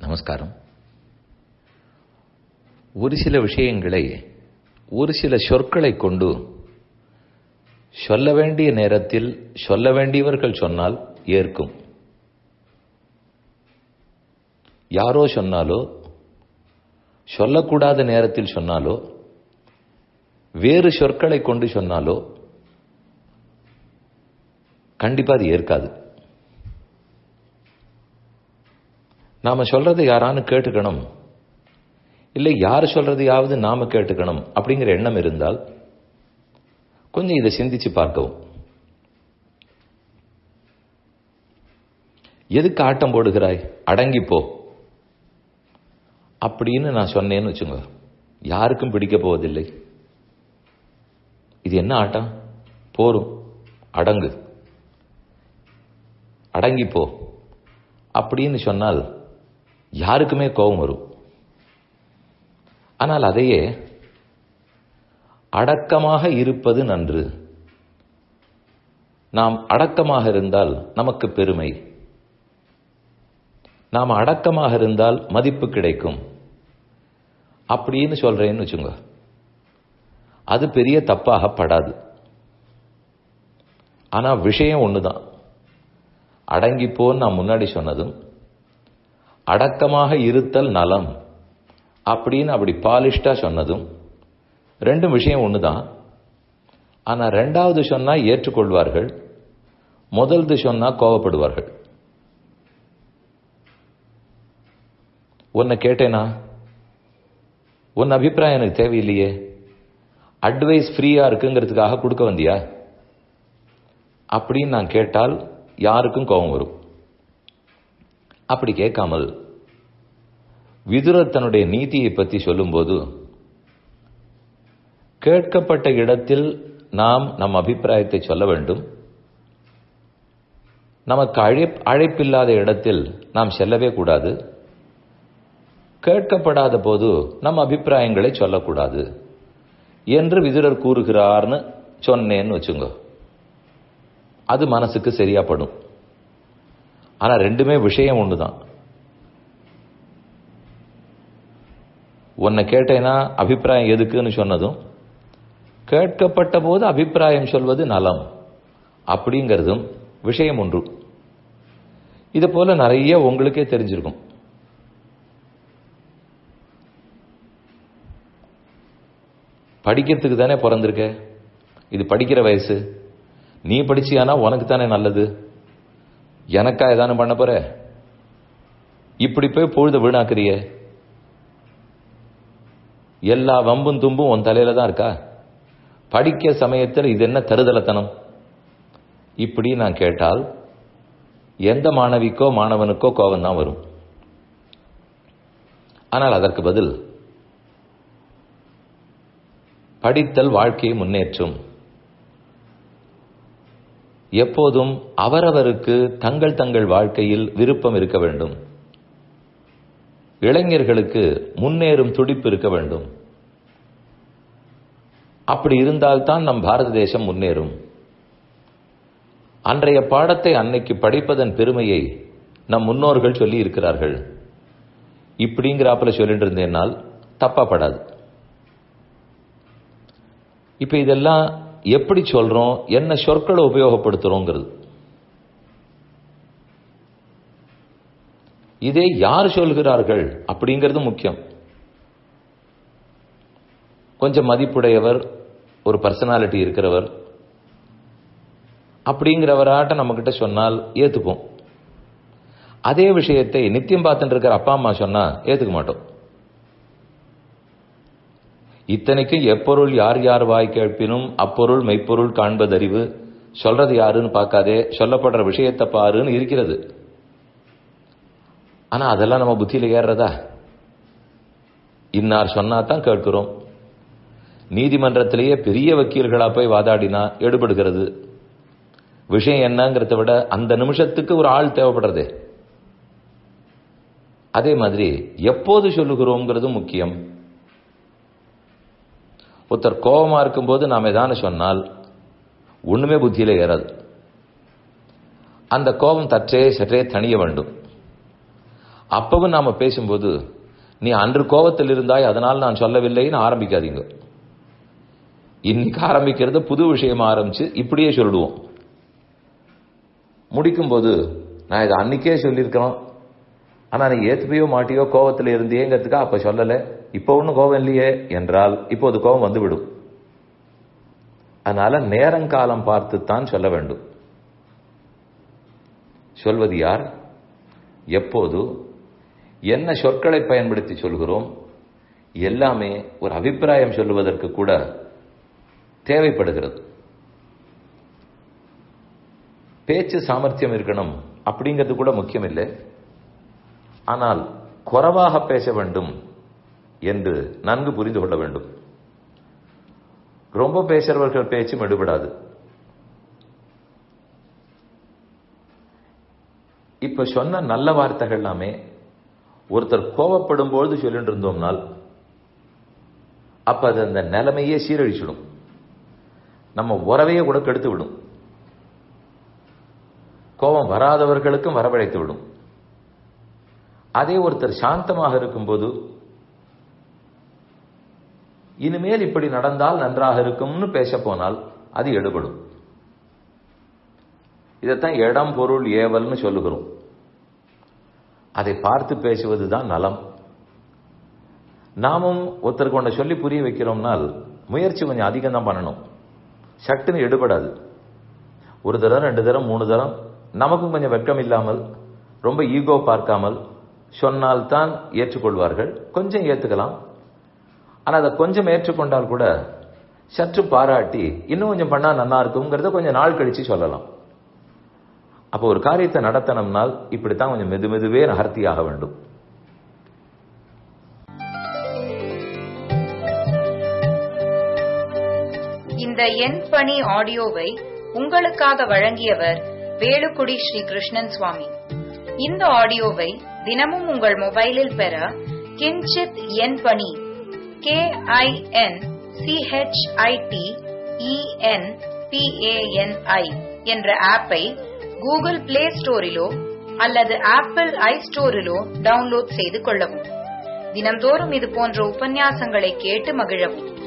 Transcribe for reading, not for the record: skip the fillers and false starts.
நமஸ்காரம். ஒரு சில விஷயங்களை ஒரு சில சொற்களை கொண்டு சொல்ல வேண்டிய நேரத்தில் சொல்ல வேண்டியவர்கள் சொன்னால் ஏற்கும். யாரோ சொன்னாலோ சொல்லக்கூடாத நேரத்தில் சொன்னாலோ வேறு சொற்களை கொண்டு சொன்னாலோ கண்டிப்பா அது ஏற்காது. நாம சொல்றதை யாரானு கேட்டுக்கணும், இல்லை யார் சொல்றதையாவது நாம கேட்டுக்கணும் அப்படிங்கிற எண்ணம் இருந்தால் கொஞ்சம் இதை சிந்திச்சு பார்க்கவும். எதுக்கு ஆட்டம் போடுகிறாய், அடங்கிப்போ அப்படின்னு நான் சொன்னேன்னு வச்சுங்க, யாருக்கும் பிடிக்க போவதில்லை. இது என்ன ஆட்டம், போரும், அடங்கு, அடங்கிப்போ அப்படின்னு சொன்னால் யாருக்குமே கோபம் வரும். ஆனால் அதையே அடக்கமாக இருப்பது நன்று, நாம் அடக்கமாக இருந்தால் நமக்கு பெருமை, நாம் அடக்கமாக இருந்தால் மதிப்பு கிடைக்கும் அப்படின்னு சொல்றேன்னு வச்சுங்க, அது பெரிய தப்பாக படாது. ஆனா விஷயம் ஒண்ணுதான். அடங்கிப்போன்னு நான் முன்னாடி சொன்னதும் அடக்கமாக இருத்தல் நலம் அப்படின்னு அப்படி பாலிஷ்டா சொன்னதும் ரெண்டும் விஷயம் ஒண்ணுதான். ஆனா ரெண்டாவது சொன்னா ஏற்றுக்கொள்வார்கள், முதல்து சொன்னா கோபப்படுவார்கள். உன்னை கேட்டேனா, உன் அபிப்பிராயம் எனக்கு தேவையில்லையே, அட்வைஸ் ஃப்ரீயா இருக்குங்கிறதுக்காக கொடுக்க வந்தியா அப்படின்னு நான் கேட்டால் யாருக்கும் கோபம் வரும். அப்படி கேட்காமல் விதுரர் தன்னுடைய நீதியை பற்றி சொல்லும்போது, கேட்கப்பட்ட இடத்தில் நாம் நம் அபிப்பிராயத்தை சொல்ல வேண்டும், நமக்கு அழைப்பில்லாத இடத்தில் நாம் செல்லவே கூடாது, கேட்கப்படாத போது நம் அபிப்பிராயங்களை சொல்லக்கூடாது என்று விதுரர் கூறுகிறார்னு சொன்னேன்னு வச்சுங்க, அது மனசுக்கு சரியாப்படும். ஆனா ரெண்டுமே விஷயம் ஒண்ணுதான். உன்னை கேட்டேனா அபிப்பிராயம் எதுக்குன்னு சொன்னதும், கேட்கப்பட்ட போது அபிப்பிராயம் சொல்வது நலம் அப்படிங்கிறதும் விஷயம் ஒன்று. இது போல நிறைய உங்களுக்கே தெரிஞ்சிருக்கும். படிக்கிறதுக்கு தானே பிறந்திருக்க, இது படிக்கிற வயசு, நீ படிச்சியானா உனக்கு தானே நல்லது, எனக்கா ஏதானு பண்ண போற, இப்படி போய் பொழுத வீணாக்குறிய, எல்லா வம்பும் தும்பும் உன் தலையில தான் இருக்கா, படிக்க சமயத்தில் இது என்ன தருதலத்தனம் இப்படி நான் கேட்டால் எந்த மாணவிக்கோ மாணவனுக்கோ கோபம் தான் வரும். ஆனால் அதற்கு பதில் படித்தல் வாழ்க்கையை முன்னேற்றும், எப்போதும் அவரவருக்கு தங்கள் தங்கள் வாழ்க்கையில் விருப்பம் இருக்க வேண்டும், இளைஞர்களுக்கு முன்னேறும் துடிப்பு இருக்க வேண்டும், அப்படி இருந்தால்தான் நம் பாரத தேசம் முன்னேறும். அன்றைய பாடத்தை அன்னைக்கு படிப்பதன் பெருமையை நம் முன்னோர்கள் சொல்லி இருக்கிறார்கள். இப்படிங்கிறாப்புல சொல்லிட்டு இருந்தேனால் தப்பாப்படாது. இப்ப இதெல்லாம் எப்படி சொல்றோம், என்ன சொற்களை உபயோகப்படுத்துறோங்கிறது, இதே யார் சொல்கிறார்கள் அப்படிங்கிறது முக்கியம். கொஞ்சம் மதிப்புடையவர், ஒரு பர்சனாலிட்டி இருக்கிறவர் அப்படிங்கிறவராட்ட நம்ம கிட்ட சொன்னால் ஏத்துப்போம். அதே விஷயத்தை நித்தியம் பார்த்துட்டு இருக்கிற அப்பா அம்மா சொன்னா ஏத்துக்க மாட்டோம். இத்தனைக்கும் எப்பொருள் யார் யார் வாய் கேட்பினும் அப்பொருள் மெய்ப்பொருள் காண்பதறிவு, சொல்றது யாருன்னு பார்க்காதே சொல்லப்படுற விஷயத்தை பாருன்னு இருக்கிறது. ஆனா அதெல்லாம் நம்ம புத்தியில ஏறதா? இன்னார் சொன்னாதான் கேட்கிறோம். நீதிமன்றத்திலேயே பெரிய வக்கீல்களா போய் வாதாடினா எடுபடுகிறது. விஷயம் என்னங்கிறத விட அந்த நிமிஷத்துக்கு ஒரு ஆள் தேவைப்படுறதே. அதே மாதிரி எப்போது சொல்லுகிறோம்ங்கிறது முக்கியம். ஒருத்தர் கோபமா இருக்கும்போது நாம் ஏதானு சொன்னால் ஒண்ணுமே புத்தியில ஏறாது. அந்த கோபம் சற்றே தணிய வேண்டும். அப்பவும் நாம பேசும்போது நீ அன்று கோபத்தில் இருந்தாய் அதனால் நான் சொல்லவில்லைன்னு ஆரம்பிக்காதீங்க. இன்னைக்கு ஆரம்பிக்கிறது புது விஷயமா ஆரம்பிச்சு இப்படியே சொல்லிடுவோம். முடிக்கும் போது நான் இதை அன்னைக்கே சொல்லியிருக்கிறோம், ஆனா நீ ஏத்துப்பையோ மாட்டியோ கோபத்தில் இருந்தேங்கிறதுக்கா அப்ப சொல்லல, இப்ப ஒன்னும் கோபம் இல்லையே என்றால் இப்போது கோபம் வந்துவிடும். அதனால நேரங்காலம் பார்த்துத்தான் சொல்ல வேண்டும். சொல்வது யார், எப்போது, என்ன சொற்களை பயன்படுத்தி சொல்கிறோம், எல்லாமே ஒரு அபிப்பிராயம் சொல்லுவதற்கு கூட தேவைப்படுகிறது. பேச்சு சாமர்த்தியம் இருக்கணும் அப்படிங்கிறது கூட முக்கியம் இல்லை. ஆனால் குறைவாக பேச வேண்டும் என்று நன்கு புரிந்து கொள்ள வேண்டும். ரொம்ப பேசுறவர்கள் பேச்சும் எடுபடாது. இப்ப சொன்ன நல்ல வார்த்தைகள் எல்லாமே ஒருத்தர் கோபப்படும் பொழுது சொல்லிட்டு இருந்தோம்னால் அப்ப அது அந்த நிலைமையே சீரழிச்சிடும், நம்ம உறவையே கூட கெடுத்து விடும், கோபம் வராதவர்களுக்கும் வரவழைத்து விடும். அதே ஒருத்தர் சாந்தமாக இருக்கும்போது இனிமேல் இப்படி நடந்தால் நன்றாக இருக்கும்னு பேச போனால் அது எடுபடும். இதைத்தான் இடம் பொருள் ஏவல்னு சொல்லுகிறோம். அதை பார்த்து பேசுவதுதான் நலம். நாமும் ஒருத்தருக்கு ஒன்றை சொல்லி புரிய வைக்கிறோம்னால் முயற்சி கொஞ்சம் அதிகம் தான் பண்ணணும். சட்டுன்னு எடுபடாது. ஒரு தரம், 2 தரம், 3 தரம் நமக்கும் கொஞ்சம் வெட்கம் இல்லாமல் ரொம்ப ஈகோ பார்க்காமல் சொன்னால்தான் ஏற்றுக்கொள்வார்கள். கொஞ்சம் ஏற்றுக்கலாம். ஆனால் அதை கொஞ்சம் ஏற்றுக்கொண்டால் கூட சற்று பாராட்டி இன்னும் கொஞ்சம் பண்ணா நல்லா இருக்குங்கிறத கொஞ்சம் நாள் கழிச்சு சொல்லலாம். அப்போ ஒரு காரியத்தை நடத்தணும்னால் இப்படித்தான் கொஞ்சம் மெதுமெதுவே நகர்த்தியாக வேண்டும். இந்த என் பணி ஆடியோவை உங்களுக்காக வழங்கியவர் வேலுக்குடி ஸ்ரீ கிருஷ்ணன் சுவாமி. இந்த ஆடியோவை தினமும் உங்கள் மொபைலில் பெற கிஞ்சித் என் பணி KINCHITENPANI என்ற ஆப்பை கூகுள் பிளே ஸ்டோரிலோ அல்லது ஆப்பிள் ஐஸ்டோரிலோ டவுன்லோட் செய்து கொள்ளவும். தினம்தோறும் இது போன்ற உபன்யாசங்களை கேட்டு மகிழவும்.